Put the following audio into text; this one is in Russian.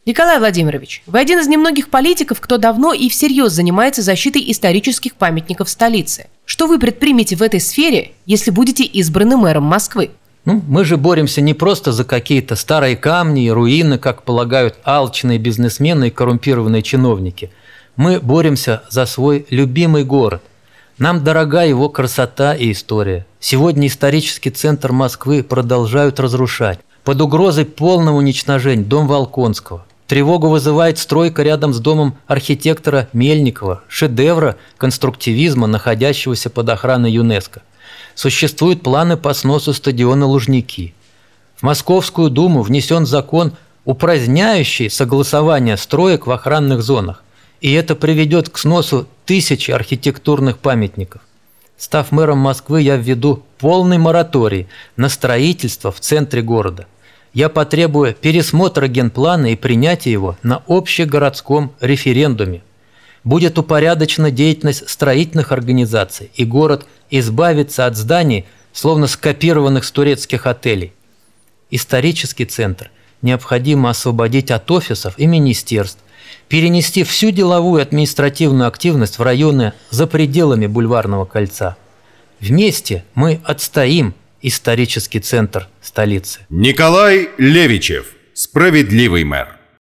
Николай Владимирович, вы один из немногих политиков, кто давно и всерьез занимается защитой исторических памятников столицы. Что вы предпримете в этой сфере, если будете избраны мэром Москвы? Мы же боремся не просто за какие-то старые камни и руины, как полагают алчные бизнесмены и коррумпированные чиновники. Мы боремся за свой любимый город. Нам дорога его красота и история. Сегодня исторический центр Москвы продолжают разрушать. Под угрозой полного уничтожения дом Волконского. Тревогу вызывает стройка рядом с домом архитектора Мельникова, шедевра конструктивизма, находящегося под охраной ЮНЕСКО. Существуют планы по сносу стадиона Лужники. В Московскую Думу внесен закон, упраздняющий согласование строек в охранных зонах. И это приведет к сносу тысячи архитектурных памятников. Став мэром Москвы, я введу полный мораторий на строительство в центре города. Я потребую пересмотра генплана и принятия его на общегородском референдуме. Будет упорядочена деятельность строительных организаций, и город избавится от зданий, словно скопированных с турецких отелей. Исторический центр необходимо освободить от офисов и министерств, перенести всю деловую и административную активность в районы за пределами Бульварного кольца. Вместе мы отстоим исторический центр столицы. Николай Левичев, справедливый мэр.